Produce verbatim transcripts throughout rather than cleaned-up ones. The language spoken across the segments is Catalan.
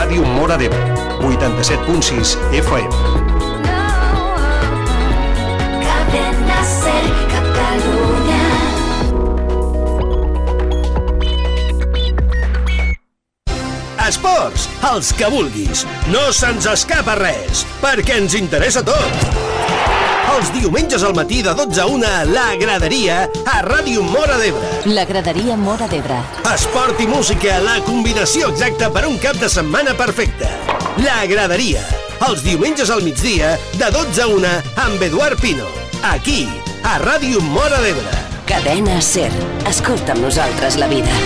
Ràdio Móra d'Ebre, vuitanta-set punt sis F M. Cadena Ser Catalunya. Esports, els que vulguis. No se'ns escapa res, perquè ens interessa tot. Els diumenges al matí de dotze a una, La Graderia, a Ràdio Móra d'Ebre. La Graderia Móra d'Ebre. Esport i música, la combinació exacta per un cap de setmana perfecte. La Graderia, els diumenges al migdia, de dotze a una, amb Eduard Pino. Aquí, a Ràdio Móra d'Ebre. Cadena Ser. Escolta amb nosaltres la vida.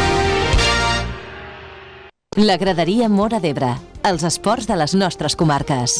La Graderia Móra d'Ebre. Els esports de les nostres comarques.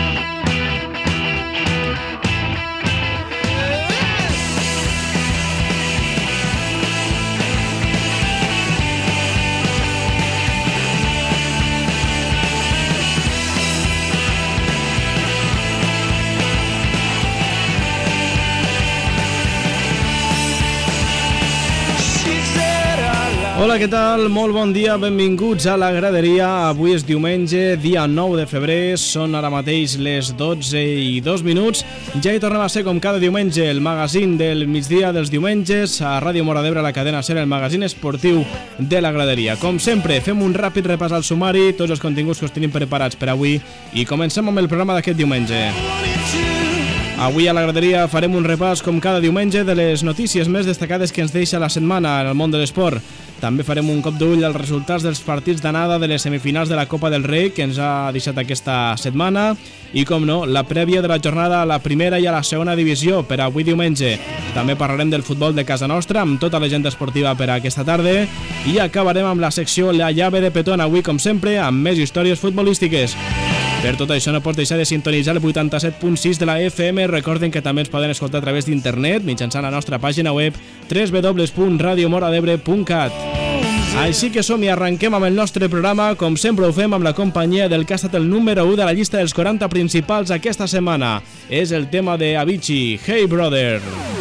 Hola, què tal? Molt bon dia, benvinguts a La Graderia. Avui és diumenge, dia nou de febrer, són ara mateix les dotze i dos minuts. Ja hi tornem a ser com cada diumenge, el magazín del migdia dels diumenges, a Ràdio Móra d'Ebre, a la cadena Ser, el magazín esportiu de La Graderia. Com sempre, fem un ràpid repàs al sumari, tots els continguts que us tenim preparats per avui, i comencem amb el programa d'aquest diumenge. Avui a La Graderia farem un repàs, com cada diumenge, de les notícies més destacades que ens deixa la setmana en el món de l'esport. També farem un cop d'ull als resultats dels partits d'anada de les semifinals de la Copa del Rei que ens ha deixat aquesta setmana i, com no, la prèvia de la jornada a la primera i a la segona divisió per avui diumenge. També parlarem del futbol de casa nostra amb tota l'agenda esportiva per a aquesta tarda i acabarem amb la secció La llave de Petón, avui com sempre amb més històries futbolístiques. Per tot això no pots deixar de sintonitzar el vuitanta-set punt sis de la F M. Recorden que també ens poden escoltar a través d'internet mitjançant la nostra pàgina web w w w punt radio moradebre punt cat. Així que som i arrenquem amb el nostre programa, com sempre ho fem amb la companyia del que ha estat el número u de la llista dels quaranta principals aquesta setmana. És el tema de Avicii, Hey Brother.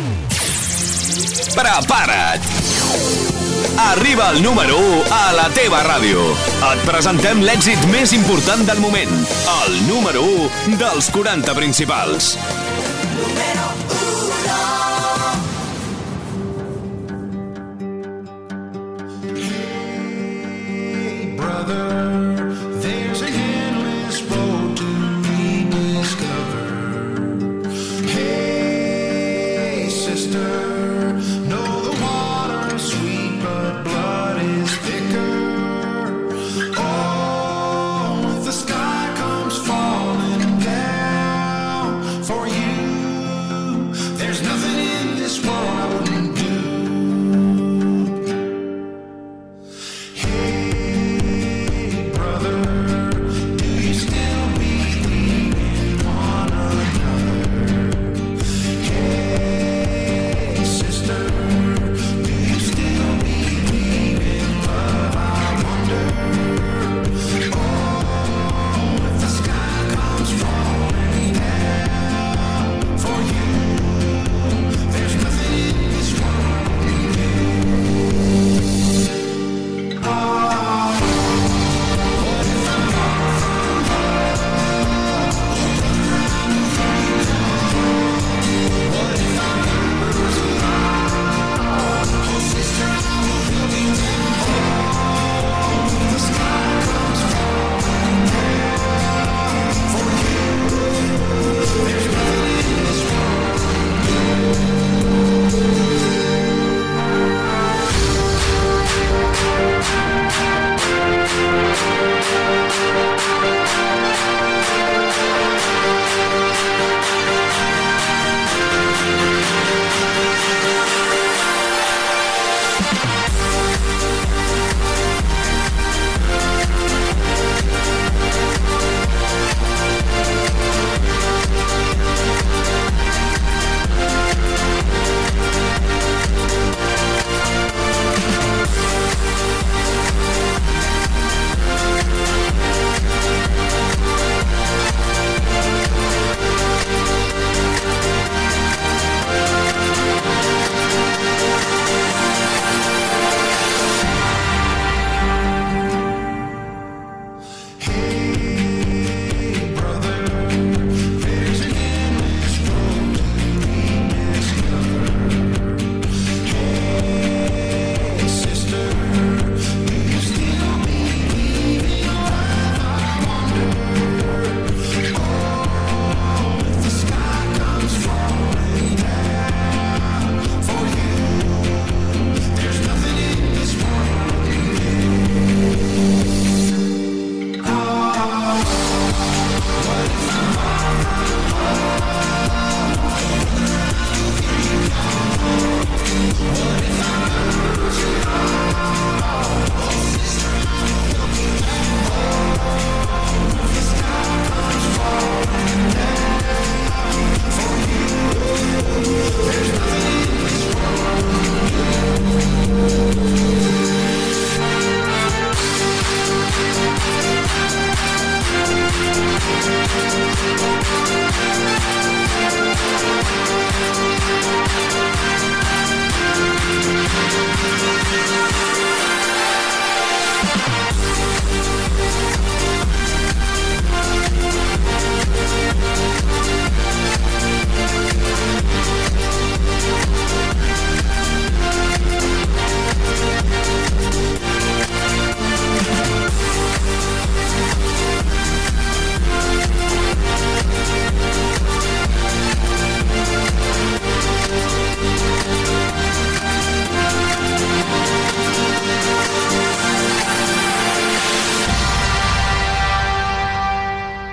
Prepara't! Arriba el número u a la teva ràdio. Et presentem l'èxit més important del moment, el número u dels quaranta principals. Número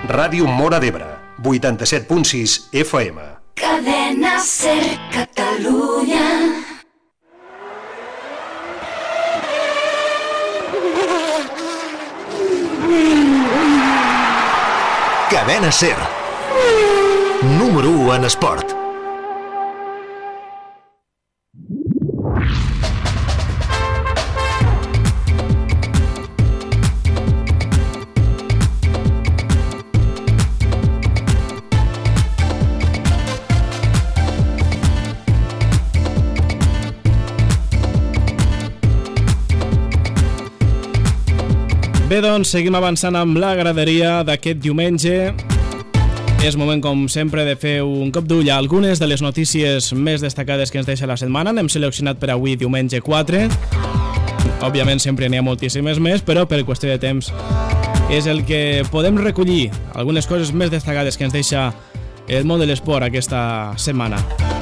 Ràdio Móra d'Ebre, vuitanta-set punt sis F M. Cadena Ser Catalunya. Cadena Ser. Número u en esport. Bé, doncs, seguim avançant amb la graderia d'aquest diumenge. És moment, com sempre, de fer un cop d'ull a algunes de les notícies més destacades que ens deixa la setmana. N'hem seleccionat per avui, diumenge quatre. Òbviament, sempre n'hi ha moltíssimes més, però per qüestió de temps és el que podem recollir, algunes coses més destacades que ens deixa el món de l'esport aquesta setmana.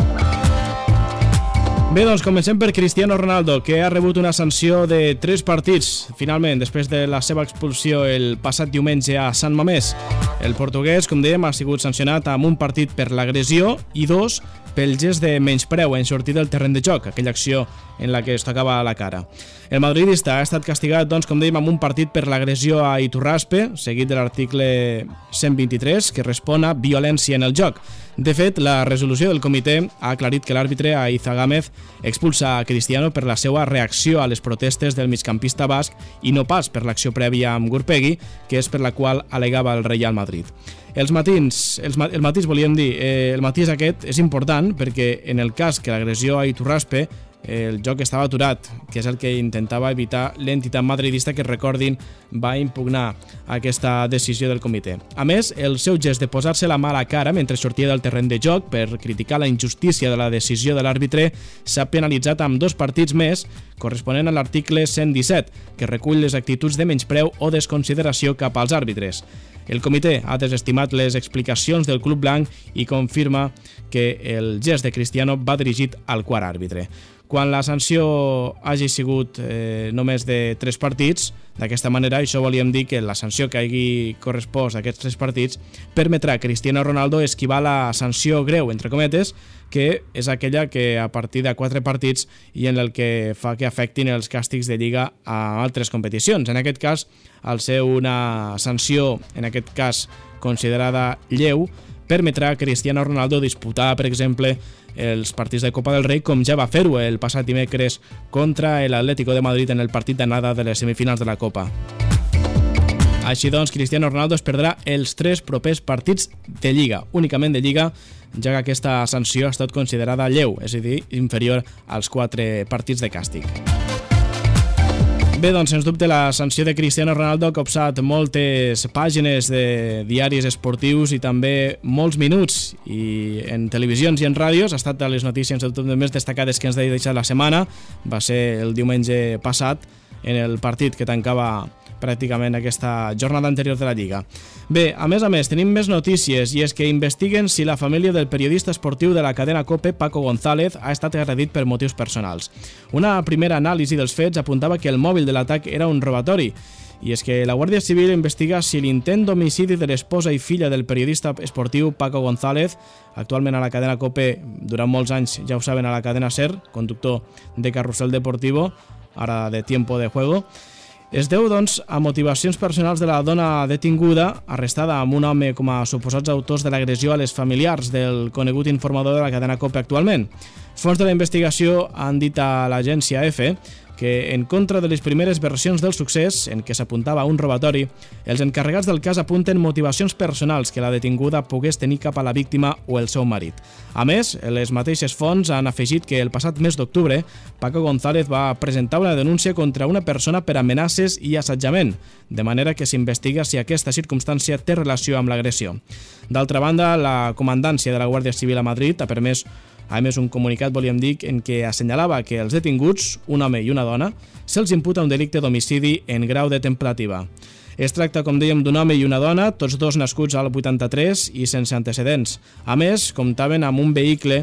Bé, doncs comencem per Cristiano Ronaldo, que ha rebut una sanció de tres partits, finalment, després de la seva expulsió el passat diumenge a Sant Mamés. El portuguès, com dèiem, ha sigut sancionat amb un partit per l'agressió i dos pel gest de menyspreu en sortir del terreny de joc, aquella acció en la que es tocava la cara. El madridista ha estat castigat, doncs, com dèiem, amb un partit per l'agressió a Iturraspe, seguit de l'article cent vint-i-tres, que respon a violència en el joc. De fet, la resolució del comitè ha aclarit que l'àrbitre Aiza Gámez expulsa a Cristiano per la seva reacció a les protestes del migcampista basc i no pas per l'acció prèvia amb Gurpegui, que és per la qual al·legava el Real Madrid. Els matins, els, el matís volíem dir, eh, el matís aquest és important perquè en el cas que l'agressió a Iturraspe el joc estava aturat, que és el que intentava evitar l'entitat madridista que, recordin, va impugnar aquesta decisió del comitè. A més, el seu gest de posar-se la mà a la cara mentre sortia del terreny de joc per criticar la injustícia de la decisió de l'àrbitre s'ha penalitzat amb dos partits més, corresponent a l'article cent disset, que recull les actituds de menyspreu o desconsideració cap als àrbitres. El comitè ha desestimat les explicacions del club blanc i confirma que el gest de Cristiano va dirigit al quart àrbitre. Quan la sanció hagi sigut eh, només de tres partits, d'aquesta manera, això volíem dir que la sanció que hagi correspost a aquests tres partits permetrà a Cristiano Ronaldo esquivar la sanció greu, entre cometes, que és aquella que a partir de quatre partits i en el que fa que afectin els càstigs de Lliga a altres competicions. En aquest cas, al ser una sanció, en aquest cas considerada lleu, permetrà a Cristiano Ronaldo disputar, per exemple, els partits de Copa del Rei, com ja va fer-ho el passat dimecres contra l'Atlético de Madrid en el partit d'anada de les semifinals de la Copa. Així doncs, Cristiano Ronaldo es perdrà els tres propers partits de Lliga, únicament de Lliga, ja que aquesta sanció ha estat considerada lleu, és a dir, inferior als quatre partits de càstig. Bé, doncs, sens dubte, la sanció de Cristiano Ronaldo ha copsat moltes pàgines de diaris esportius i també molts minuts i en televisions i en ràdios. Ha estat de les notícies sens dubte més destacades que ens ha deixat la setmana. Va ser el diumenge passat en el partit que tancava pràcticament aquesta jornada anterior de la Lliga. Bé, a més a més, tenim més notícies i és que investiguen si la família del periodista esportiu de la cadena COPE, Paco González, ha estat agredit per motius personals. Una primera anàlisi dels fets apuntava que el mòbil de l'atac era un robatori, i és que la Guàrdia Civil investiga si l'intent d'homicidi de l'esposa i filla del periodista esportiu Paco González, actualment a la cadena COPE, durant molts anys, ja ho saben, a la cadena SER, conductor de Carrusel Deportivo, ara de Tiempo de Juego, es deu, doncs, a motivacions personals de la dona detinguda, arrestada amb un home com a suposats autors de l'agressió a les familiars del conegut informador de la cadena COPE actualment. Fons de la investigació han dit a l'agència EFE que, en contra de les primeres versions del succés, en què s'apuntava a un robatori, els encarregats del cas apunten motivacions personals que la detinguda pogués tenir cap a la víctima o el seu marit. A més, les mateixes fonts han afegit que el passat mes d'octubre, Paco González va presentar una denúncia contra una persona per amenaces i assetjament, de manera que s'investiga si aquesta circumstància té relació amb l'agressió. D'altra banda, la comandància de la Guàrdia Civil a Madrid ha permès A més, un comunicat, volíem dir, en què assenyalava que els detinguts, un home i una dona, se'ls imputa un delicte d'homicidi en grau de templativa. Es tracta, com dèiem, d'un home i una dona, tots dos nascuts al vuitanta-tres i sense antecedents. A més, comptaven amb un vehicle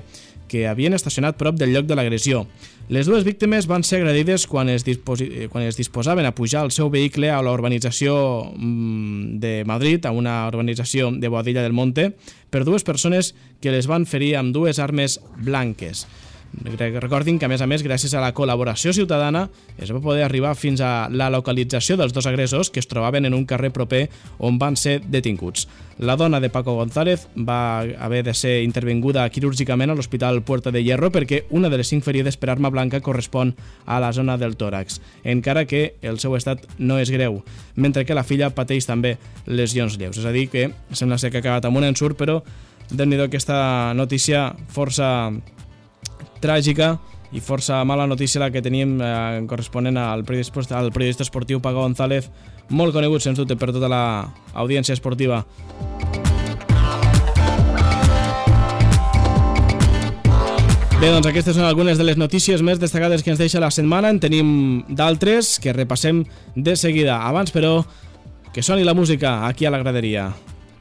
que havien estacionat prop del lloc de l'agressió. Les dues víctimes van ser agredides quan es, disposi... quan es disposaven a pujar el seu vehicle a la urbanització de Madrid, a una urbanització de Boadilla del Monte, per dues persones que les van ferir amb dues armes blanques. Recordin que, a més a més, gràcies a la col·laboració ciutadana es va poder arribar fins a la localització dels dos agressors que es trobaven en un carrer proper on van ser detinguts. La dona de Paco González va haver de ser intervinguda quirúrgicament a l'Hospital Puerta de Hierro perquè una de les cinc ferides per arma blanca correspon a la zona del tòrax, encara que el seu estat no és greu, mentre que la filla pateix també lesions lleus. És a dir, que sembla ser que ha acabat amb un ensurt, però déu-n'hi-do aquesta notícia força tràgica i força mala notícia la que tenim eh, corresponent al periodista, al periodista esportiu Paco González, molt conegut sens dubte per tota l'audiència esportiva. Bé, doncs aquestes són algunes de les notícies més destacades que ens deixa la setmana. En tenim d'altres que repassem de seguida. Abans, però, que soni la música aquí a la graderia.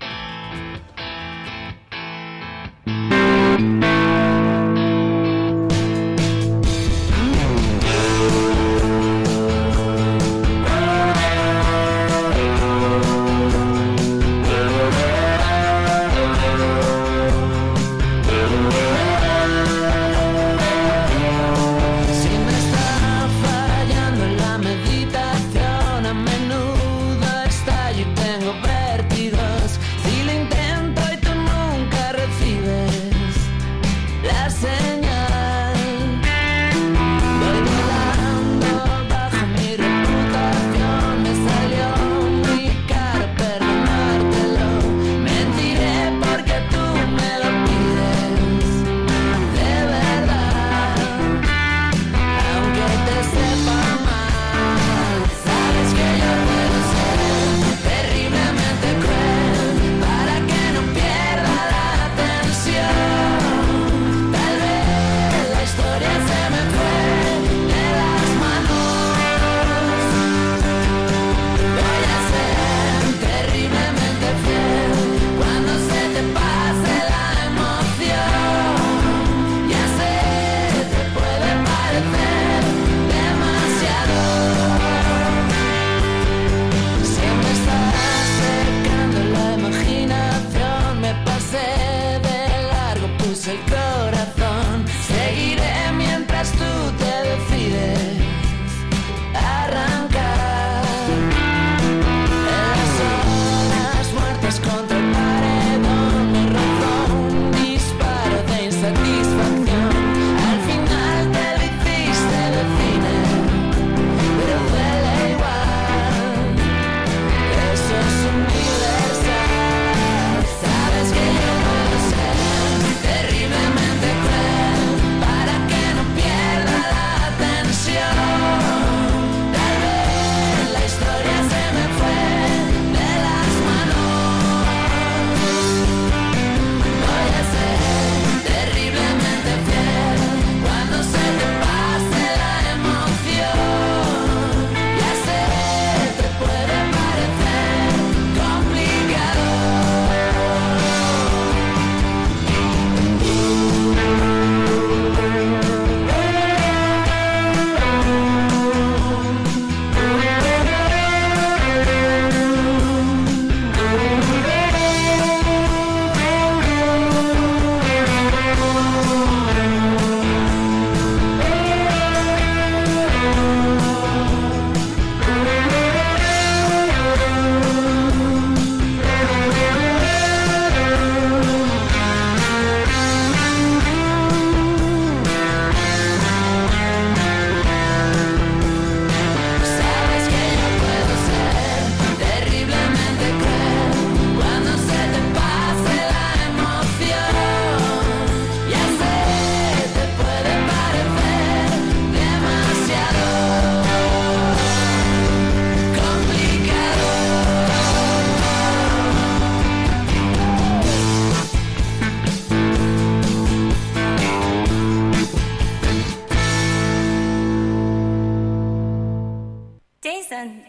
Jason.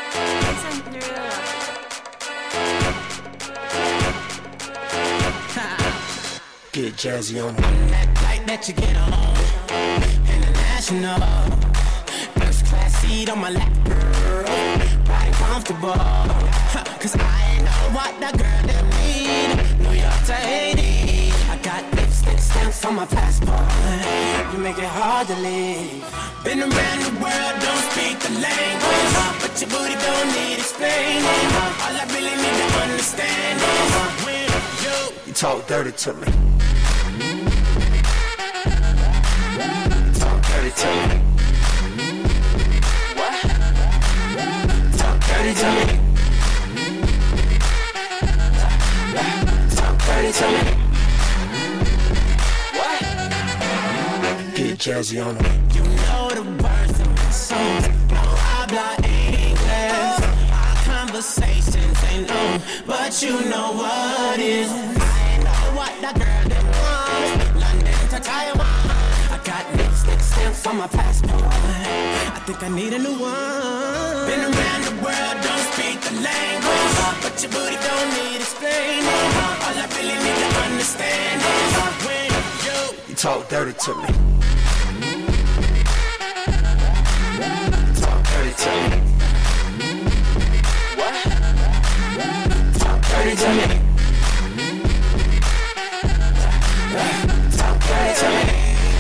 Jason Derulo. Ha. Get jazzy on it. That flight that you get on, international. First class seat on my lap, girl. Body comfortable. Cause I know what that girl them need. New York to Haiti. I got lipstick stamps on my passport. You make it hard to leave. Been around the world, don't speak the language, but your booty don't need explaining. All I really need to understand is when you, you talk dirty to me. You talk dirty to me. What? Talk dirty to me. Talk dirty to me. What? Get jazzy on it. You know the words of my songs. No habla English. Our conversations ain't long, but you know what is. I know what that girl them wants. London to Taiwan. I got lipstick stamps on my passport. I think I need a new one. Been around the world, don't speak the language, but your booty don't need explaining. All I really need to understand is when you, you talk dirty to me. Talk dirty to me. What? Talk dirty to me. Talk dirty to me.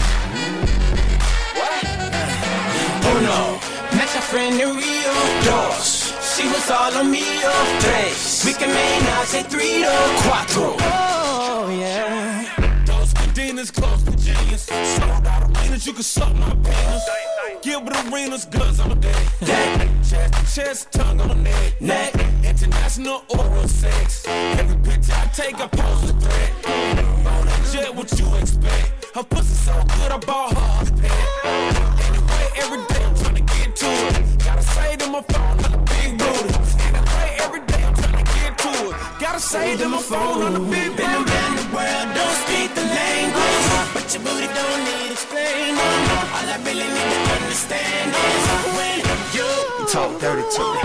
What? Uno, met your friend in Rio. Dos, she was all on me. Tres, we can make now say three or cuatro. Oh yeah. Those cadenas close to genius. Sold out arenas, you can suck my penis. Gilbert Arenas, guns on the day. Neck, chest to chest, tongue on the neck. Neck, international oral sex. Every picture I take, I pose a threat. On a jet, what you expect? Her pussy so good, I bought her a pet. Anyway, every day I'm trying to get to it. Gotta say to my phone, on the big booty. Anyway, every day I'm trying to get to it. Gotta say to my phone, on the big booty. Been around the world, don't speak the language, but your booty don't need explaining. All I really need to understand is when you, you talk dirty to me.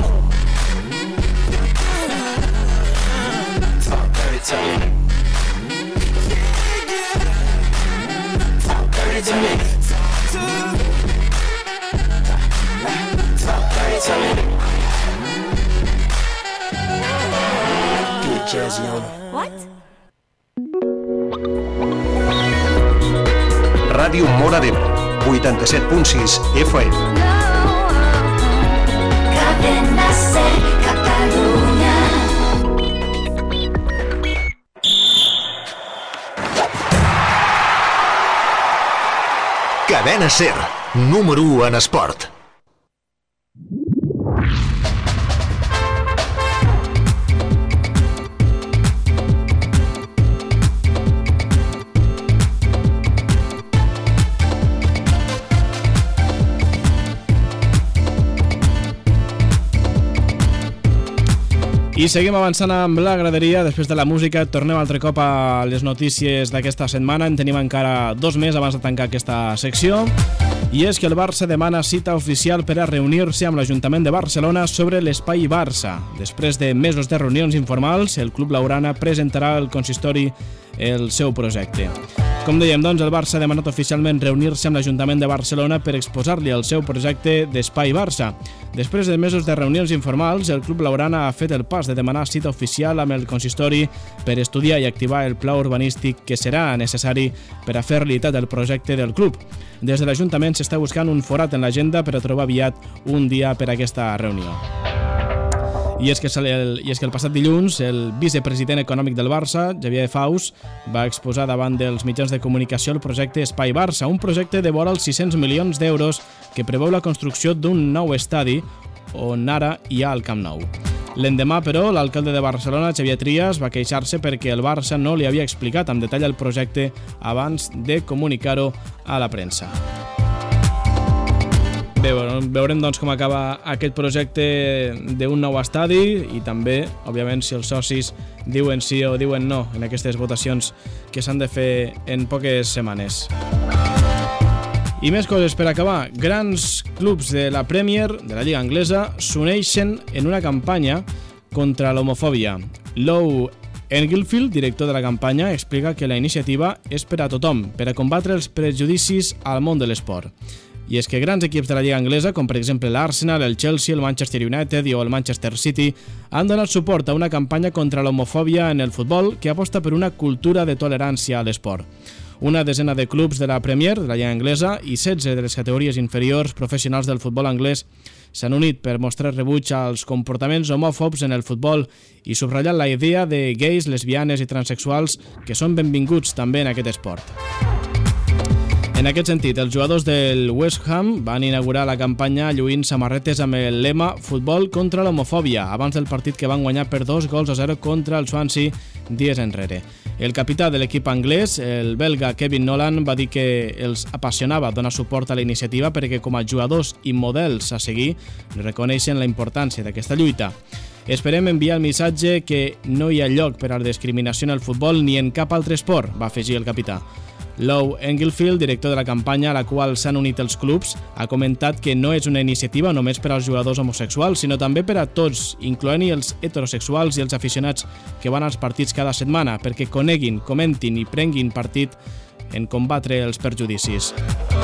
Talk dirty to me. Talk dirty to me. Talk dirty to me. Get jazzy on it. What? Ràdio Móra d'Ebre, vuitanta-set punt sis F M. Cadena Ser Catalunya. Cadena Ser, número u en esport. I seguim avançant amb la graderia. Després de la música tornem altre cop a les notícies d'aquesta setmana. En tenim encara dos més abans de tancar aquesta secció. I és que el Barça demana cita oficial per a reunir-se amb l'Ajuntament de Barcelona sobre l'espai Barça. Després de mesos de reunions informals, el club blaugrana presentarà al consistori el seu projecte. Com dèiem, doncs, el Barça ha demanat oficialment reunir-se amb l'Ajuntament de Barcelona per exposar-li el seu projecte d'espai Barça. Després de mesos de reunions informals, el club blaugrana ha fet el pas de demanar cita oficial amb el consistori per estudiar i activar el pla urbanístic que serà necessari per a fer realitat el projecte del club. Des de l'Ajuntament s'està buscant un forat en l'agenda per a trobar aviat un dia per a aquesta reunió. I és, que el, I és que el passat dilluns el vicepresident econòmic del Barça, Xavier Faus, va exposar davant dels mitjans de comunicació el projecte Espai Barça, un projecte de vora els sis-cents milions d'euros que preveu la construcció d'un nou estadi on ara hi ha el Camp Nou. L'endemà, però, l'alcalde de Barcelona, Xavier Trias, va queixar-se perquè el Barça no li havia explicat amb detall el projecte abans de comunicar-ho a la premsa. Bé, veurem doncs com acaba aquest projecte d'un nou estadi i també, òbviament, si els socis diuen sí o diuen no en aquestes votacions que s'han de fer en poques setmanes. I més coses per acabar. Grans clubs de la Premier, de la Lliga Anglesa, s'uneixen en una campanya contra l'homofòbia. Low Englefield, director de la campanya, explica que la iniciativa és per a tothom, per a combatre els prejudicis al món de l'esport. I és que grans equips de la Lliga Anglesa, com per exemple l'Arsenal, el Chelsea, el Manchester United o el Manchester City, han donat suport a una campanya contra l'homofòbia en el futbol que aposta per una cultura de tolerància a l'esport. Una desena de clubs de la Premier, de la Lliga Anglesa, i setze de les categories inferiors professionals del futbol anglès s'han unit per mostrar rebuig als comportaments homòfobs en el futbol i subratllar la idea de gais, lesbianes i transexuals que són benvinguts també en aquest esport. En aquest sentit, els jugadors del West Ham van inaugurar la campanya lluint samarretes amb el lema Futbol contra l'homofòbia, abans del partit que van guanyar per dos gols a zero contra el Swansea dies enrere. El capità de l'equip anglès, el belga Kevin Nolan, va dir que els apassionava donar suport a la iniciativa perquè com a jugadors i models a seguir reconeixen la importància d'aquesta lluita. Esperem enviar el missatge que no hi ha lloc per a la discriminació en el futbol ni en cap altre esport, va afegir el capità. Lou Englefield, director de la campanya a la qual s'han unit els clubs, ha comentat que no és una iniciativa només per als jugadors homosexuals, sinó també per a tots, incloent-hi els heterosexuals i els aficionats que van als partits cada setmana, perquè coneguin, comentin i prenguin partit en combatre els perjudicis.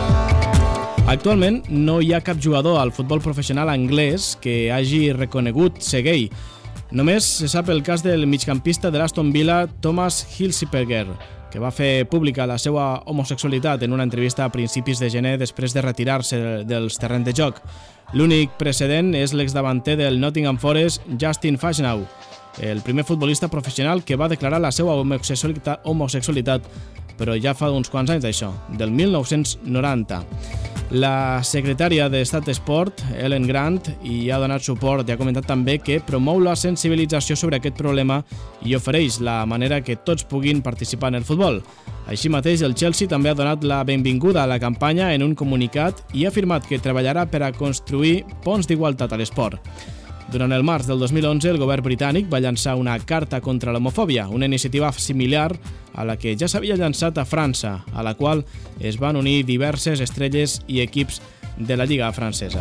Actualment no hi ha cap jugador al futbol professional anglès que hagi reconegut ser gay. Només se sap el cas del migcampista de l'Aston Villa, Thomas Hilfiger, que va fer pública la seva homosexualitat en una entrevista a principis de gener després de retirar-se dels terrenys de joc. L'únic precedent és l'exdavanter del Nottingham Forest, Justin Fashanu, el primer futbolista professional que va declarar la seva homosexualitat, homosexualitat però ja fa uns quants anys d'això, del mil nou-cents noranta. La secretària d'Estat d'Esport, Ellen Grant, hi ha donat suport i ha comentat també que promou la sensibilització sobre aquest problema i ofereix la manera que tots puguin participar en el futbol. Així mateix, el Chelsea també ha donat la benvinguda a la campanya en un comunicat i ha afirmat que treballarà per a construir ponts d'igualtat a l'esport. Durant el març del dos mil onze, el govern britànic va llançar una carta contra l'homofòbia, una iniciativa similar a la que ja s'havia llançat a França, a la qual es van unir diverses estrelles i equips de la Lliga francesa.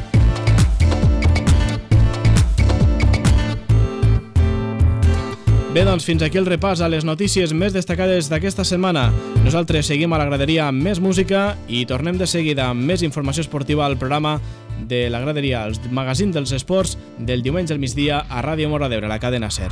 Bé, doncs fins aquí el repàs a les notícies més destacades d'aquesta setmana. Nosaltres seguim a la graderia amb més música i tornem de seguida amb més informació esportiva al programa de la graderia, el magazín dels esports del diumenge al migdia a Ràdio Móra d'Ebre, la cadena SER.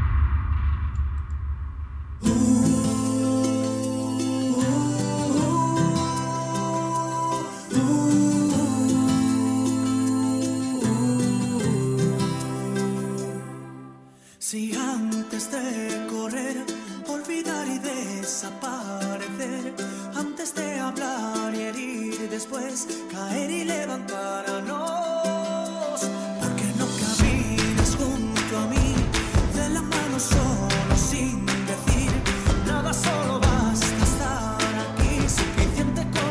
Si antes de correr, olvidar y desaparecer, antes de hablar y herir, después caer y levantarnos, porque no caminas junto a mí, de la mano solo sin decir nada, solo basta estar aquí, suficiente con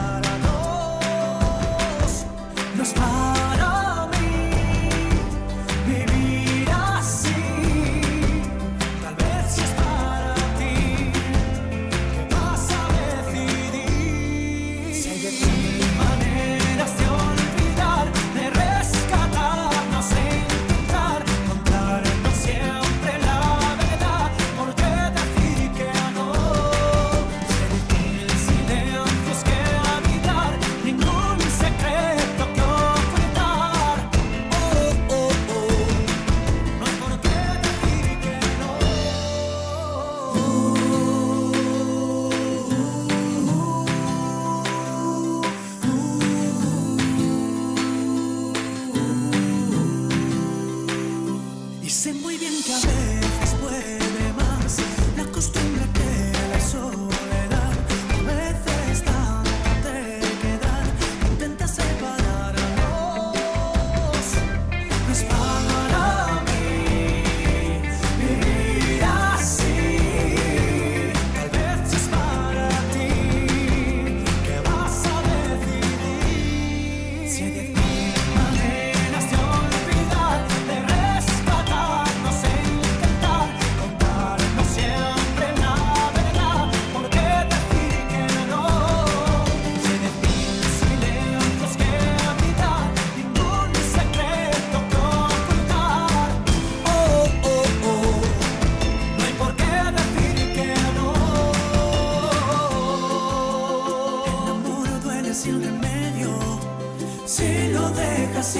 mirarnos, no es para mí vivir así. Tal vez si es para ti, ¿qué vas a decidir? Si hay de mil maneras de olvidar, de rescatarnos e intentar contarnos siempre la verdad, ¿por qué decir que no? Si hay mil silencios que habitar, ningún secreto que ocultar,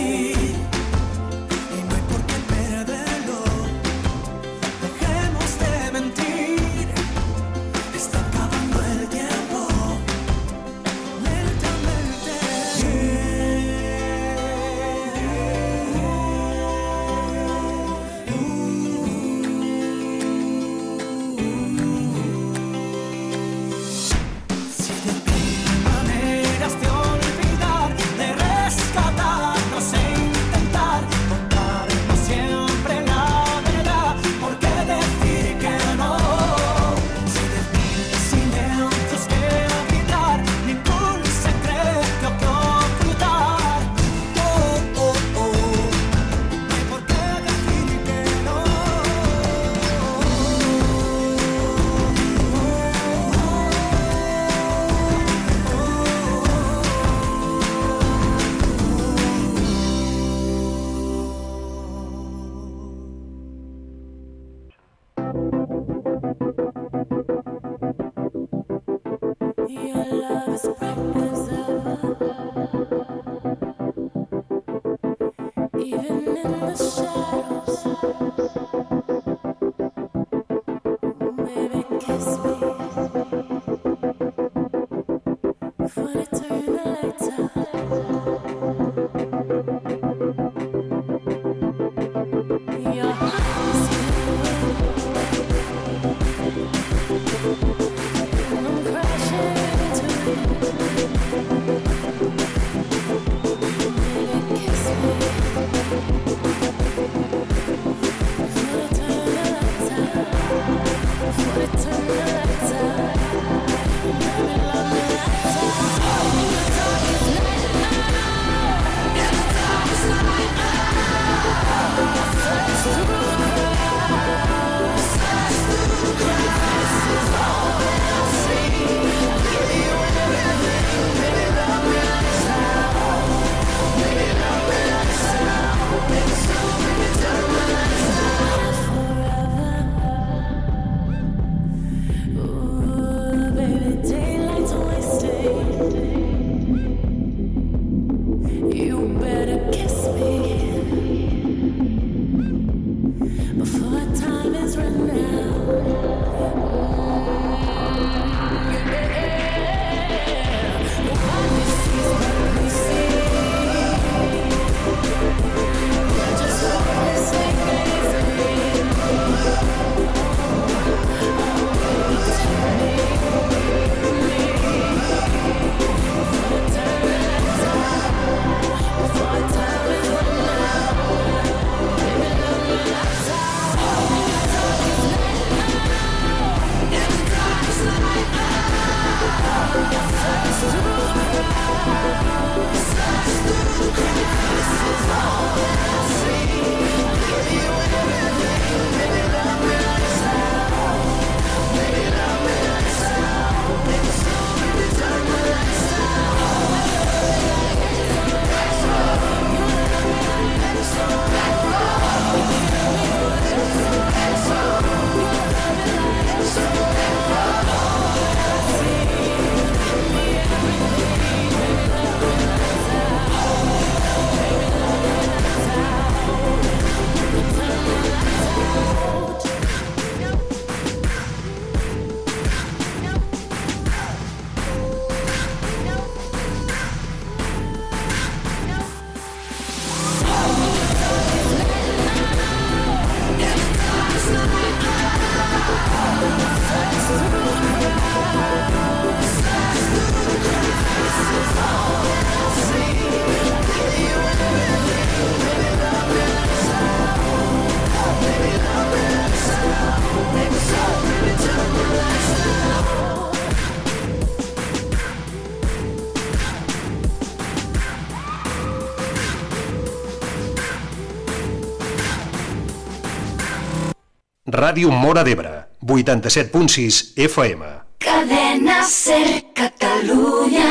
Ràdio Móra d'Ebre, vuitanta-set punt sis F M. Cadena Ser Catalunya.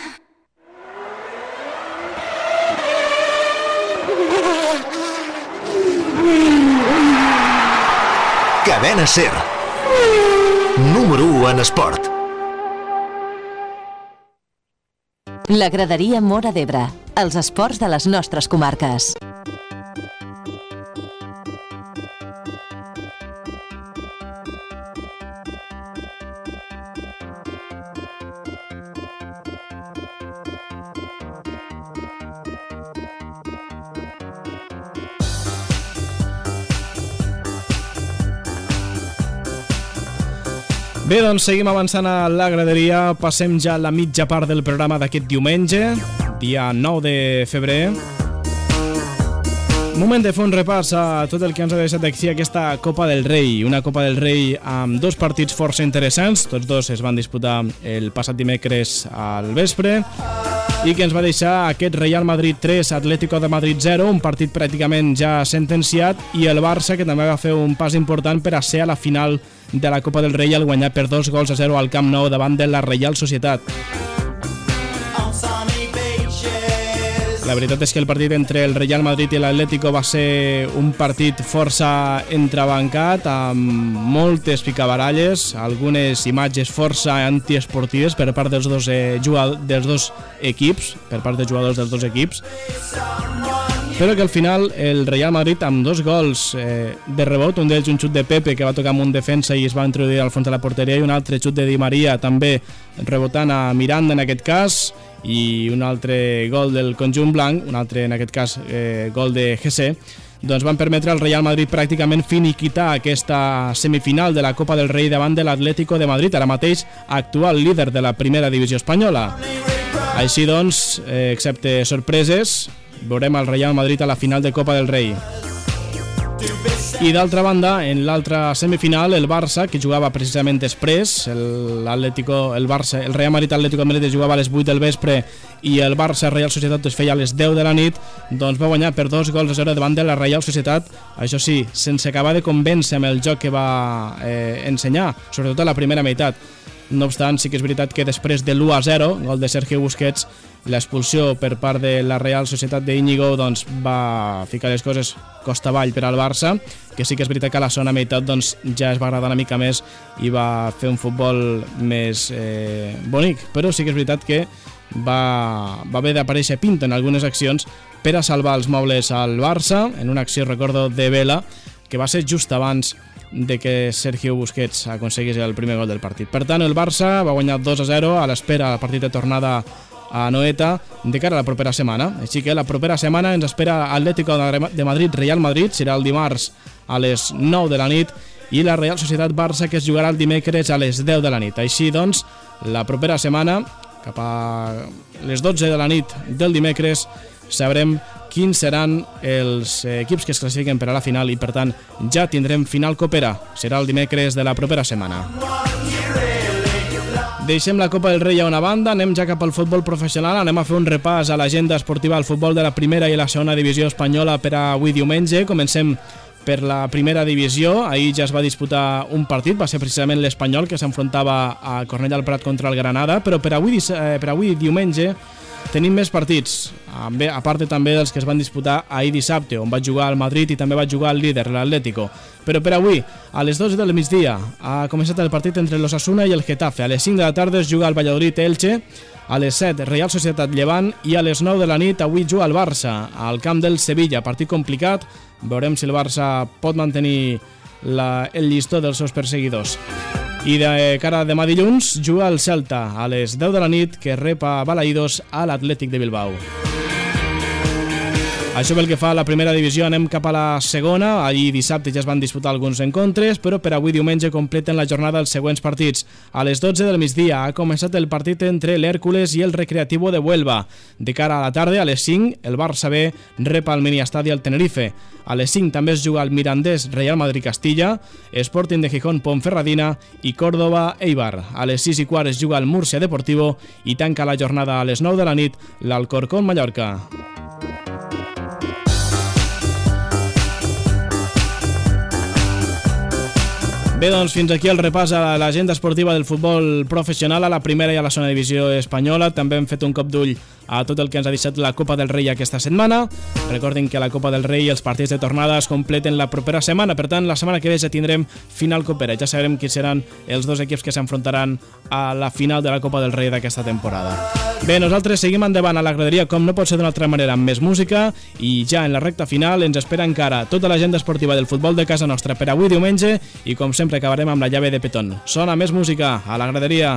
Cadena Ser. Número u en esport. La graderia Móra d'Ebre. els esports de les nostres comarques. Bé, doncs seguim avançant a la graderia, passem ja a la mitja part del programa d'aquest diumenge, dia nou de febrer. Moment de fer un repàs a tot el que ens ha deixat d'ací aquesta Copa del Rei, una Copa del Rei amb dos partits força interessants, tots dos es van disputar el passat dimecres al vespre, i que ens va deixar aquest Real Madrid tres, Atlético de Madrid zero, un partit pràcticament ja sentenciat, i el Barça, que també va fer un pas important per a ser a la final de la Copa del Rei al guanyar per dos gols a zero al Camp Nou davant de la Reial Societat. La veritat és que el partit entre el Real Madrid i l'Atlético va ser un partit força entrebancat, amb moltes picabaralles, algunes imatges força antiesportives per part dels dos, eh, jugadors, dels dos equips, per part dels jugadors dels dos equips, però que al final el Real Madrid amb dos gols eh, de rebot, un d'ells un xut de Pepe que va tocar amb un defensa i es va introduir al fons de la porteria, i un altre xut de Di Maria també rebotant a Miranda en aquest cas, i un altre gol del conjunt blanc, un altre en aquest cas eh, gol de G C, doncs van permetre al Real Madrid pràcticament finiquitar aquesta semifinal de la Copa del Rei davant de l'Atlético de Madrid, ara mateix actual líder de la primera divisió espanyola. Així doncs, eh, excepte sorpreses, veurem el Real Madrid a la final de Copa del Rei. I d'altra banda, en l'altra semifinal, el Barça, que jugava precisament després, el, el, Barça, el Real Madrid Atlético de Madrid jugava a les vuit del vespre i el Barça Real Societat es feia a les deu de la nit, doncs va guanyar per dos gols a zero davant de la Reial Societat, això sí, sense acabar de convèncer amb el joc que va eh, ensenyar, sobretot a la primera meitat. No obstant, sí que és veritat que després de l'u a zero, gol de Sergio Busquets, l'expulsió per part de la Real Societat d'Íñigo doncs, va ficar les coses costa avall per al Barça, que sí que és veritat que a la segona meitat doncs, ja es va agradar una mica més i va fer un futbol més eh, bonic, però sí que és veritat que va, va haver d'aparèixer Pinto en algunes accions per a salvar els mobles al Barça, en una acció, recordo, de Vela, que va ser just abans de que Sergio Busquets aconseguís el primer gol del partit. Per tant, el Barça va guanyar dos a zero a l'espera del partit de tornada a Noeta de cara a la propera setmana. Així que la propera setmana ens espera Atlético de Madrid Real Madrid, serà el dimarts a les nou de la nit, i la Real Societat Barça, que es jugarà el dimecres a les deu de la nit. Així doncs, la propera setmana, cap a les dotze de la nit del dimecres, sabrem quins seran els equips que es classifiquen per a la final i, per tant, ja tindrem final copera. Serà el dimecres de la propera setmana. Deixem la Copa del Rei a una banda, anem ja cap al futbol professional, anem a fer un repàs a l'agenda esportiva al futbol de la primera i la segona divisió espanyola per a avui diumenge. Comencem per la primera divisió. Ahir ja es va disputar un partit, va ser precisament l'Espanyol que s'enfrontava a Cornellà del Prat contra el Granada, però per avui, per avui diumenge tenim més partits, a part també dels que es van disputar ahir dissabte, on va jugar el Madrid i també va jugar el líder, l'Atlético. Però per avui, a les dotze del migdia, ha començat el partit entre l'Osasuna i el Getafe. A les cinc de la tarda es juga el Valladolid-Elche, a les set Real Societat Llevant, i a les nou de la nit avui juga el Barça al camp del Sevilla. Partit complicat, veurem si el Barça pot mantenir la, el llistó dels seus perseguidors. I de cara a demà dilluns juga el Celta a les deu de la nit, que rep a Balaïdos a l'Atlètic de Bilbao. Això pel que fa a la primera divisió, anem cap a la segona. Ahir dissabte ja es van disputar alguns encontres, però per avui diumenge completen la jornada els següents partits. A les dotze del migdia ha començat el partit entre l'Hèrcules i el Recreativo de Huelva. De cara a la tarda, a les cinc, el Barça B rep al miniestadi al Tenerife. A les cinc també es juga el Mirandés Real Madrid Castilla, Sporting de Gijón Ponferradina i Córdoba Eibar. A les sis i quart es juga el Murcia Deportivo i tanca la jornada a les nou de la nit l'Alcorcón Mallorca. Bé, Bé, doncs fins aquí el repàs a l'agenda esportiva del futbol professional a la primera i a la segona divisió espanyola. També hem fet un cop d'ull a tot el que ens ha deixat la Copa del Rei aquesta setmana. Recordin que a la Copa del Rei els partits de tornada es completen la propera setmana, per tant la setmana que ve ja tindrem final copera, ja sabrem quins seran els dos equips que s'enfrontaran a la final de la Copa del Rei d'aquesta temporada. Bé, nosaltres seguim endavant a la graderia com no pot ser d'una altra manera, amb més música, i ja en la recta final ens espera encara tota l'agenda esportiva del futbol de casa nostra per avui diumenge, i com sempre acabarem amb la llave de Petón. Sona més música a la graderia.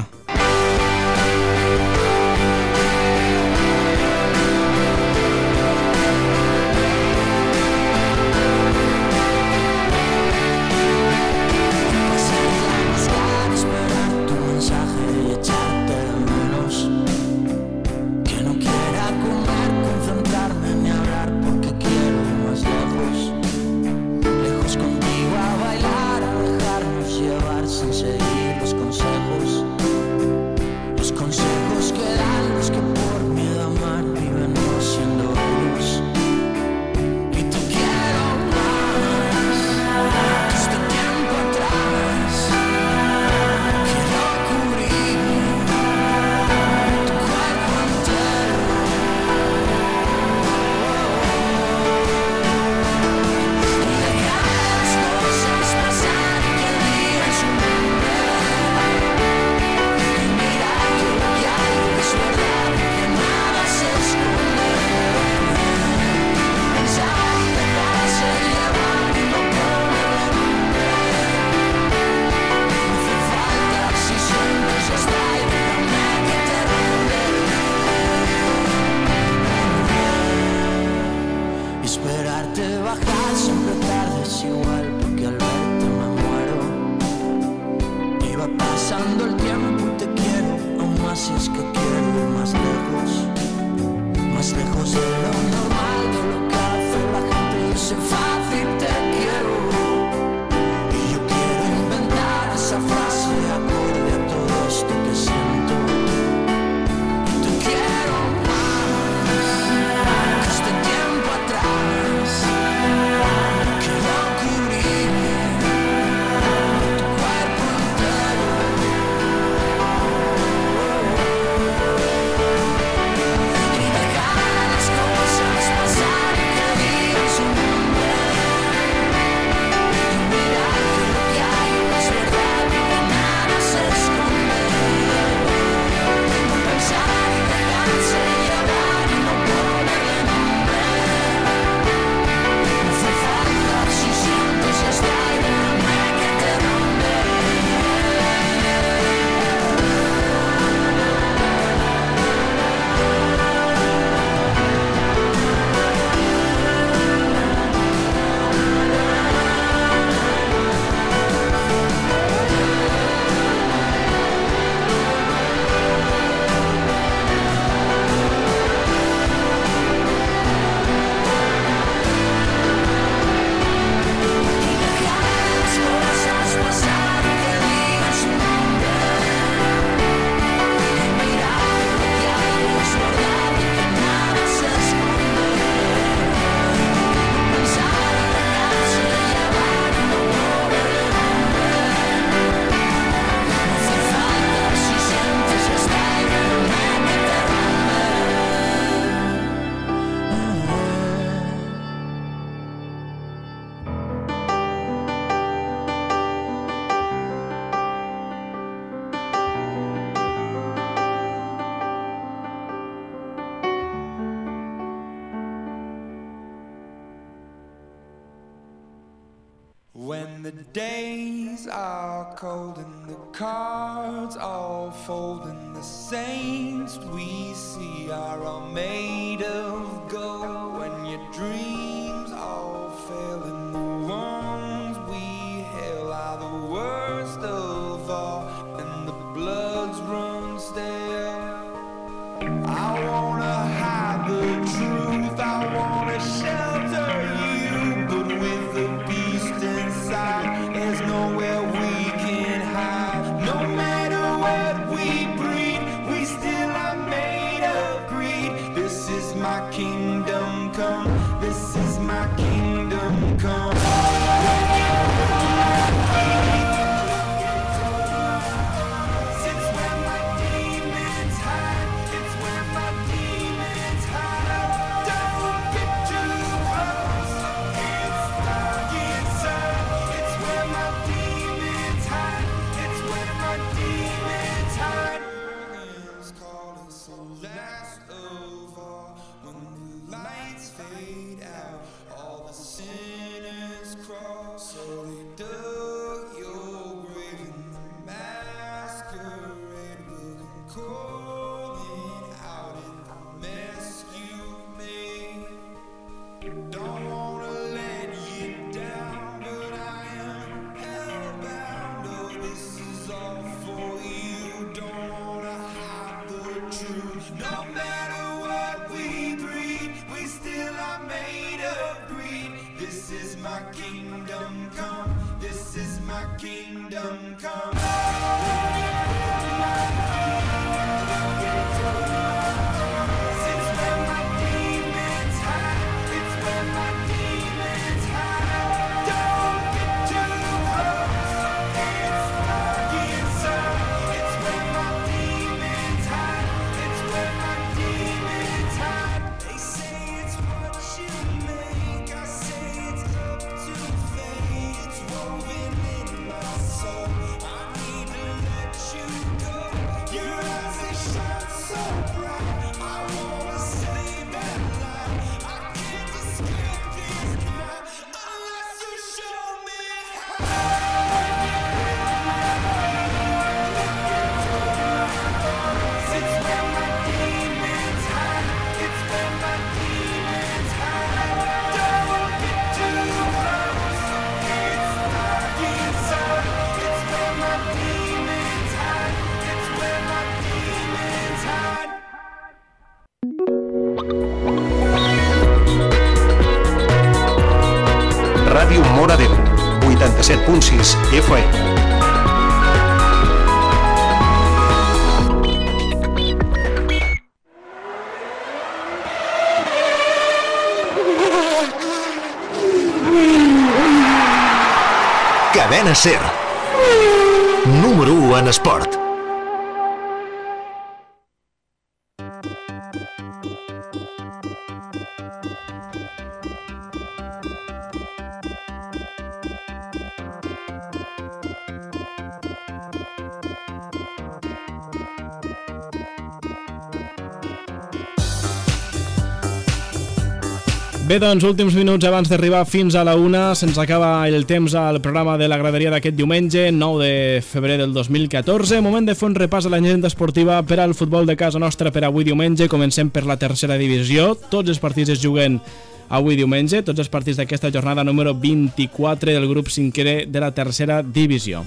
When the days are cold and the cards all fold and the saints we see are all made of gold, when your dreams all fail and the ones we hail are the worst of all and the bloods run stale, I wanna hide the truth, I wanna shelter you, but with the beast inside, there's nowhere we can hide. No matter what we breed, we still are made of greed. This is my kingdom come, this is my kingdom come. When you my kingdom come. This is my kingdom come. Ràdio Móra d'Ebre, vuitanta-set punt sis F M. Cadena SER. Número u en esport. Bé, doncs, últims minuts abans d'arribar fins a la una, se'ns acaba el temps al programa de la graderia d'aquest diumenge, nou de febrer del dos mil catorze. Moment de fer un repàs a l'agenda esportiva per al futbol de casa nostra per avui diumenge. Comencem per la tercera divisió. Tots els partits es juguen avui diumenge, tots els partits d'aquesta jornada número vint-i-quatre del grup cinquè de la tercera divisió.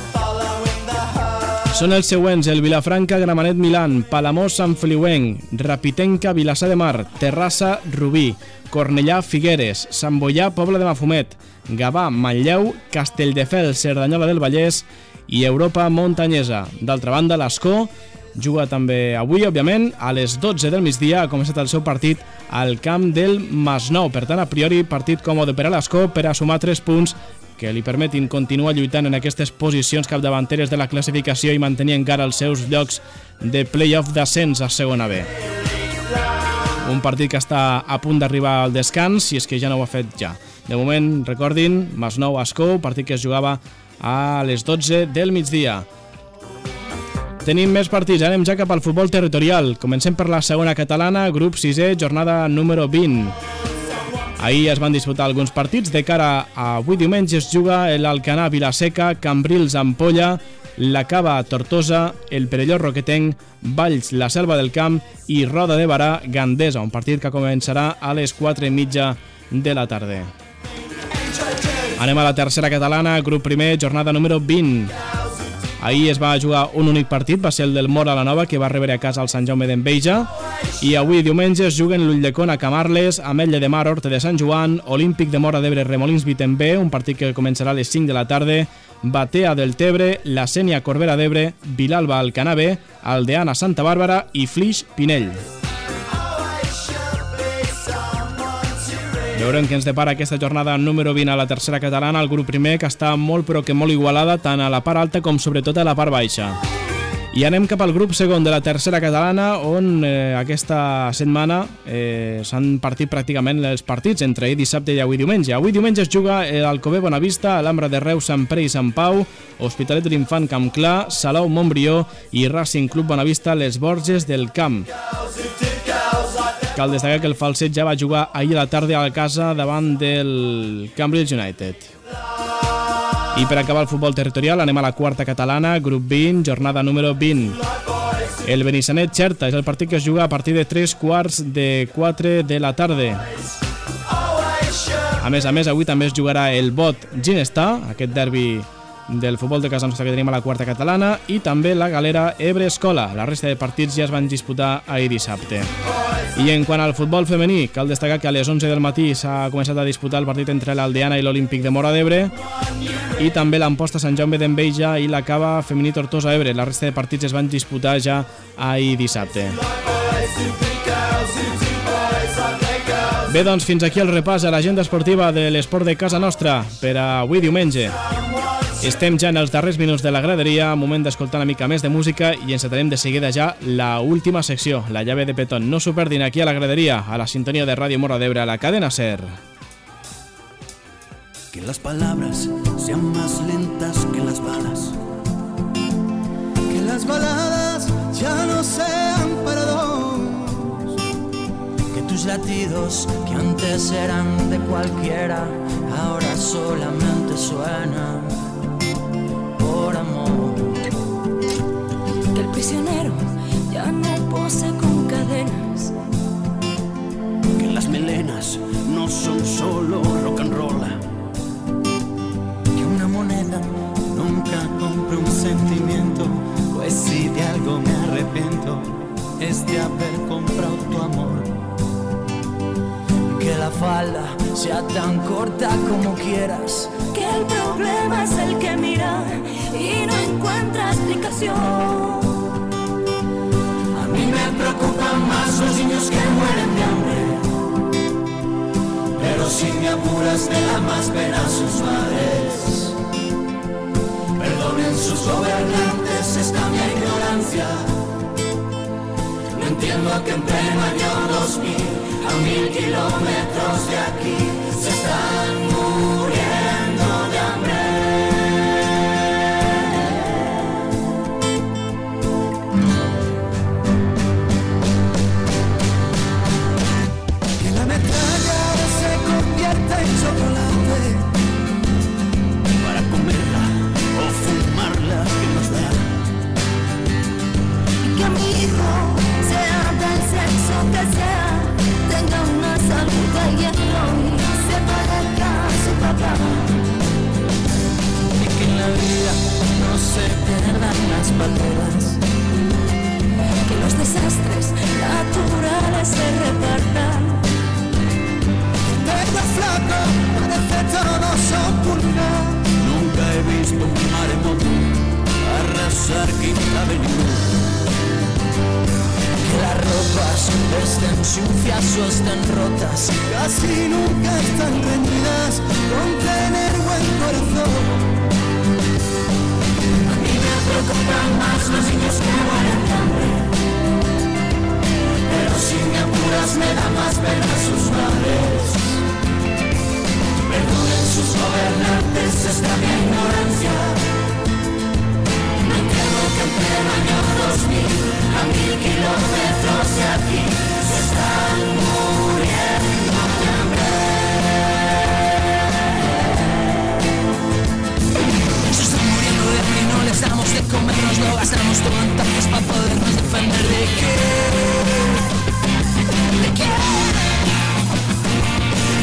Són els següents: el Vilafranca, Gramenet, Milan, Palamós, Sant Feliuenc, Rapitenca, Vilassar de Mar, Terrassa, Rubí, Cornellà, Figueres, Sant Boià, Pobla de Mafumet, Gavà, Manlleu, Castelldefels, Cerdanyola del Vallès i Europa Montanyesa. D'altra banda, l'Ascó juga també avui, òbviament, a les dotze del migdia. Ha començat el seu partit al camp del Masnou. Per tant, a priori, partit còmode per a l'Ascó per a sumar tres punts que li permetin continuar lluitant en aquestes posicions capdavanteres de la classificació i mantenir encara els seus llocs de play-off d'ascens a segona B. Un partit que està a punt d'arribar al descans, si és que ja no ho ha fet ja. De moment, recordin, Masnou-Ascó, partit que es jugava a les dotze del migdia. Tenim més partits, anem ja cap al futbol territorial. Comencem per la segona catalana, grup sisè, jornada número vint. Ahir es van disputar alguns partits. De cara a avui diumenge es juga l'Alcanar Vilaseca, Cambrils Ampolla, la Cava Tortosa, el Perelló Roquetenc, Valls la Selva del Camp i Roda de Barà Gandesa, un partit que començarà a les quatre i mitja de la tarda. Anem a la tercera catalana, grup primer, jornada número vint. Ahir es va jugar un únic partit, va ser el del Mora la Nova, que va rebre a casa el Sant Jaume d'Enveja, i avui diumenge es juguen l'Ulldecona a Camarles, Ametlla de Mar, Horta de Sant Joan, Olímpic de Móra d'Ebre, Remolins Vitembé, un partit que començarà a les cinc de la tarda, Batea del Tebre, La Sénia Corbera d'Ebre, Vilalba Alcanar B, Aldeana Santa Bàrbara i Flix Pinell. Veurem què ens depara aquesta jornada número vint a la tercera catalana, el grup primer, que està molt però que molt igualada tant a la part alta com sobretot a la part baixa. I anem cap al grup segon de la tercera catalana, on eh, aquesta setmana eh, s'han partit pràcticament els partits entre ahir dissabte i avui diumenge. Avui diumenge es juga l'Alcover Bonavista, Alhambra de Reus, Sant Pere i Sant Pau, Hospitalet de l'Infant Campclar, Salou Montbrió i Racing Club Bonavista, Les Borges del Camp. Cal destacar que el Falset ja va jugar ahir a la tarda a la casa davant del Cambridge United. I per acabar el futbol territorial anem a la quarta catalana, grup vint, jornada número vint. El Benissanet-Xerta és el partit que es juga a partir de tres quarts de quatre de la tarda. A més a més, avui també es jugarà el Bot Ginestar, aquest derbi del futbol de casa nostra que tenim a la quarta catalana i també la galera Ebre Escola. La resta de partits ja es van disputar ahir dissabte. I en quant al futbol femení, cal destacar que a les onze del matí s'ha començat a disputar el partit entre l'Aldeana i l'Olímpic de Móra d'Ebre i també l'Amposta Sant Jaume d'Enveja i la Cava femení Tortosa Ebre. La resta de partits es van disputar ja ahir dissabte. Bé, doncs fins aquí el repàs a l'agenda esportiva de l'esport de casa nostra per a avui diumenge. Estem ja en els darrers minuts de la graderia, moment d'escoltar una mica més de música i encetarem de seguida ja la última secció, la llave de petón. No s'ho perdin aquí a la graderia, a la sintonia de Ràdio Móra d'Ebre, a la cadena SER. Que las palabras sean más lentas que las balas. Que las baladas ya no sean para dos. Que tus latidos, que antes eran de cualquiera, ahora solamente suenan por amor. Que el prisionero ya no pose con cadenas. Que las melenas no son solo rock and roll. Que una moneda nunca compre un sentimiento. Pues si de algo me arrepiento es de haber comprado tu amor. Que la falda sea tan corta como quieras. Que el problema es el que mira y no encuentra explicación. A mí me preocupan más los niños que mueren de hambre. Pero si me apuras me da más pena sus madres. Perdonen sus gobernantes esta mi ignorancia. No entiendo que en pleno año dos mil, a mil kilómetros de aquí, se están muriendo de hambre. Que la metralla se convierta en chocolate para comerla o fumarla que nos da. Y que mi hijo sea del sexo que sea, tenga una salud de hierro y se parezca a su papá. Y que en la vida no se pierdan las patrullas. Que los desastres naturales se repartan. Tengo flaco, parece todo soporta. Nunca he visto un maremoto arrasar Quinta Avenida. Que las ropas estén sucias o estén rotas, casi nunca están reñidas con tener buen corazón. A mí me preocupan más los niños que mueren de hambre. Pero si me apuras me da más pena sus madres. Perdonen sus gobernantes esta mi ignorancia. No entiendo que en pleno año dos mil, a mil kilómetros de aquí, se están muriendo de hambre. Se están muriendo de hambre y no les damos de comer, nos lo gastamos todo en tapas para podernos defender. ¿De qué? ¿De qué?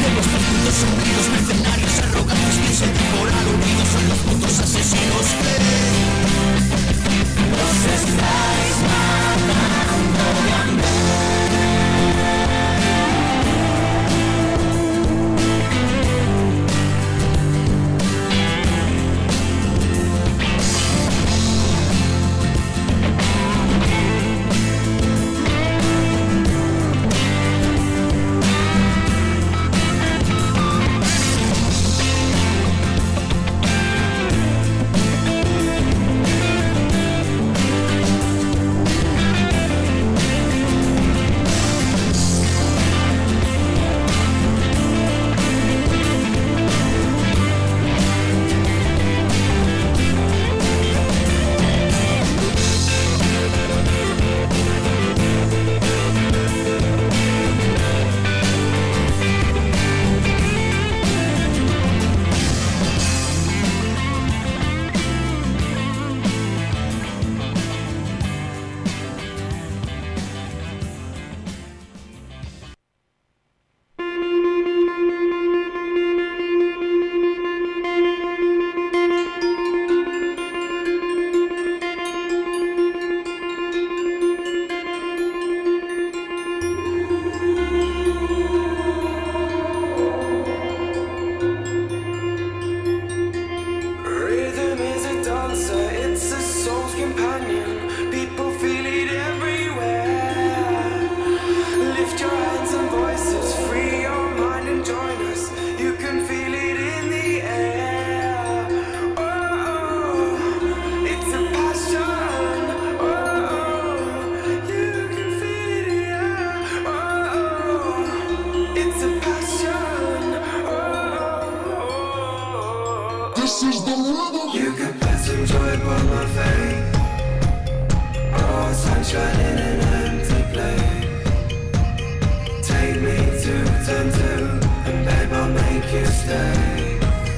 You could put some joy upon my face. Oh, sunshine in an empty place. Take me to turn two, and babe, I'll make you stay.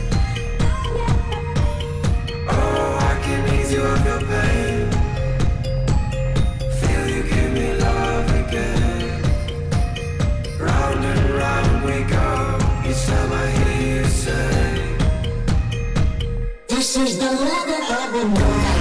Oh, I can ease you of your pain. Feel you give me love again. Round and round we go, each time I hear you say, this is the rhythm of the night.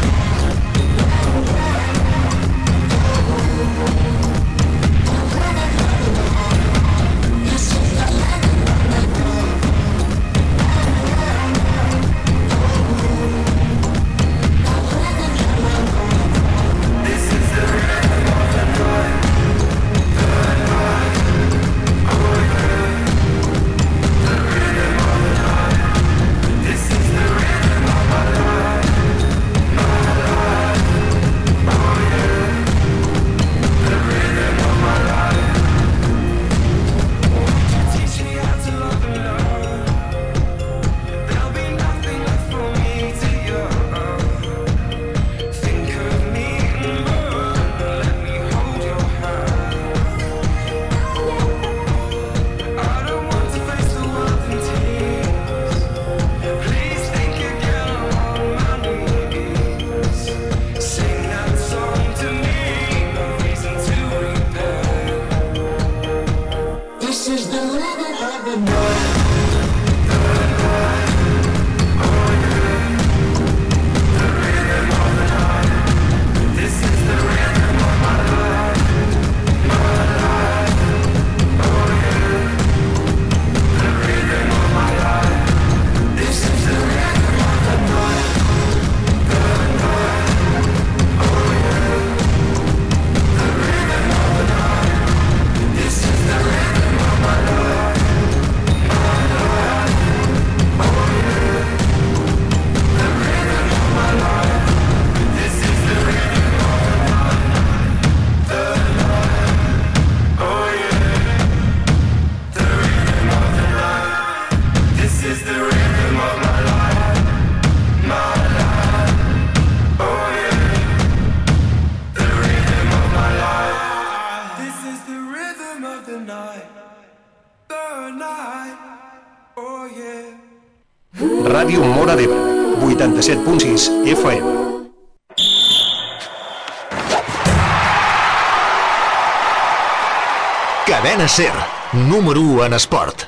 Ràdio Móra d'Ebre, vuitanta-set punt sis F M. Cadena SER, número u en esport.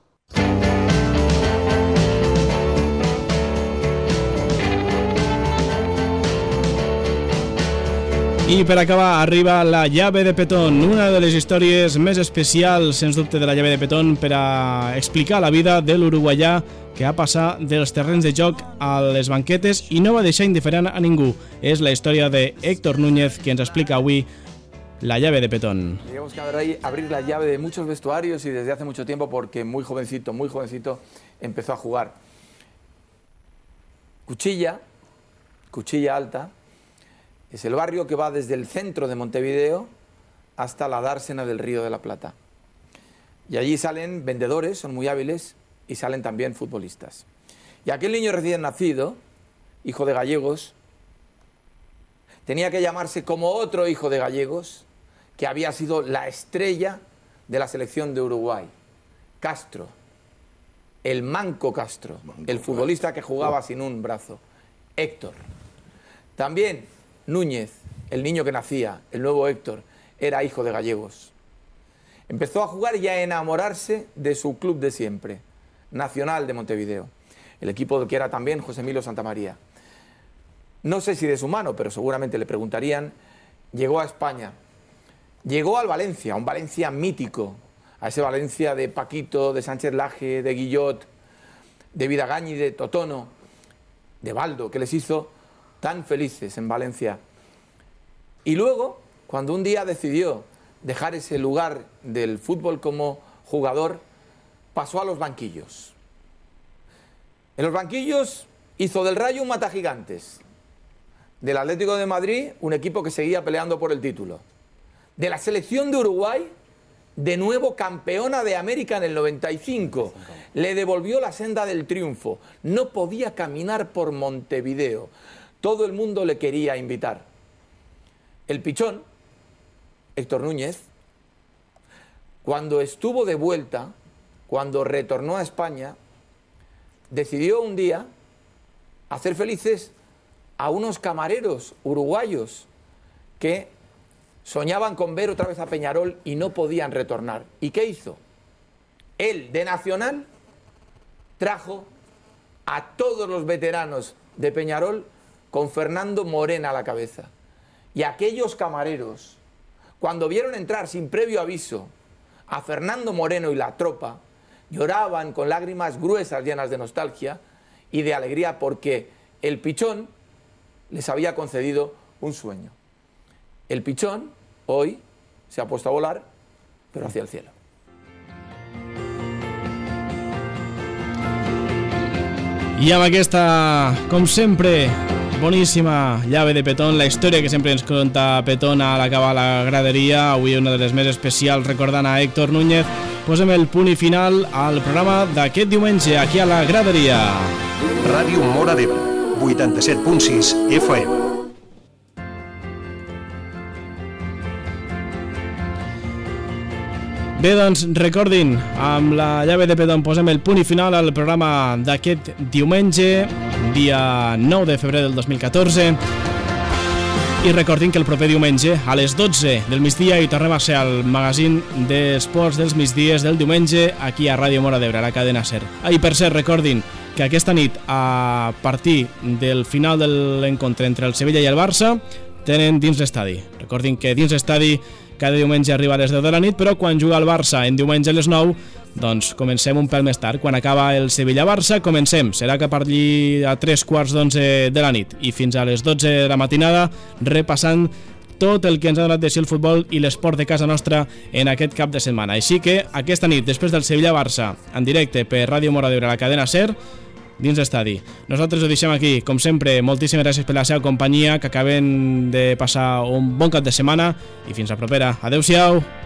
I per acabar arriba la llave de Petón, una de les històries més especials, sens dubte, de la llave de Petón per a explicar la vida de l'uruguaià que va passar dels terrenys de joc a les banquetes i no va deixar indiferent a ningú. És la història de Héctor Núñez, que ens explica avui la llave de Petón. Digamos que ahora hay abrir la llave de muchos vestuarios y desde hace mucho tiempo, porque muy jovencito, muy jovencito empezó a jugar. Cuchilla, Cuchilla Alta, es el barrio que va desde el centro de Montevideo hasta la dársena del Río de la Plata. Y allí salen vendedores, son muy hábiles, y salen también futbolistas. Y aquel niño recién nacido, hijo de gallegos, tenía que llamarse como otro hijo de gallegos, que había sido la estrella de la selección de Uruguay, Castro, el Manco Castro, el futbolista que jugaba sin un brazo, Héctor. También Núñez, el niño que nacía, el nuevo Héctor, era hijo de gallegos. Empezó a jugar y a enamorarse de su club de siempre, Nacional de Montevideo, el equipo del que era también José Emilio Santamaría. No sé si de su mano, pero seguramente le preguntarían. Llegó a España, llegó al Valencia, un Valencia mítico, a ese Valencia de Paquito, de Sánchez Laje, de Guillot, de Vidagañi, de Totono, de Baldo, que les hizo tan felices en Valencia. Y luego, cuando un día decidió dejar ese lugar del fútbol como jugador, pasó a los banquillos. En los banquillos hizo del Rayo un matagigantes, del Atlético de Madrid un equipo que seguía peleando por el título, de la selección de Uruguay de nuevo campeona de América en el noventa y cinco. Le devolvió la senda del triunfo. No podía caminar por Montevideo. Todo el mundo le quería invitar. El pichón, Héctor Núñez, cuando estuvo de vuelta, cuando retornó a España, decidió un día hacer felices a unos camareros uruguayos que soñaban con ver otra vez a Peñarol y no podían retornar. ¿Y qué hizo? Él, de Nacional, trajo a todos los veteranos de Peñarol con Fernando Morena a la cabeza. Y aquellos camareros, cuando vieron entrar sin previo aviso a Fernando Moreno y la tropa, lloraban con lágrimas gruesas llenas de nostalgia y de alegría porque el pichón les había concedido un sueño. El pichón hoy se ha puesto a volar, pero hacia el cielo. I amb aquesta, com sempre, boníssima llave de Petón, la història que sempre ens conta Petón a l'acabar la graderia, avui una de les més especials recordant a Héctor Núñez, posem el punt i final al programa d'aquest diumenge aquí a la graderia. Ràdio Móra d'Ebre, vuitanta-set punt sis F M. Bé, doncs, recordin, amb la llave de Petón posem el punt i final al programa d'aquest diumenge, dia nou de febrer del dos mil catorze. I recordin que el proper diumenge, a les dotze del migdia, hi tornem a ser al magazín d'esports dels migdies del diumenge, aquí a Ràdio Móra d'Ebre, a la cadena SER. Ah, i per cert, recordin que aquesta nit, a partir del final de l'encontre entre el Sevilla i el Barça, tenen dins l'estadi. Recordin que dins l'estadi cada diumenge arriba a les deu de la nit, però quan juga el Barça en diumenge a les nou, doncs comencem un pèl més tard. Quan acaba el Sevilla-Barça, comencem. Serà cap allí a tres quarts d'onze de la nit i fins a les dotze de la matinada, repassant tot el que ens ha donat de si el futbol i l'esport de casa nostra en aquest cap de setmana. Així que aquesta nit, després del Sevilla-Barça, en directe per Ràdio Móra d'Ebre, la cadena SER, dins l'estadi. Nosaltres ho deixem aquí, com sempre, moltíssimes gràcies per la seva companyia, que acabem de passar un bon cap de setmana i fins la propera. Adeu-siau!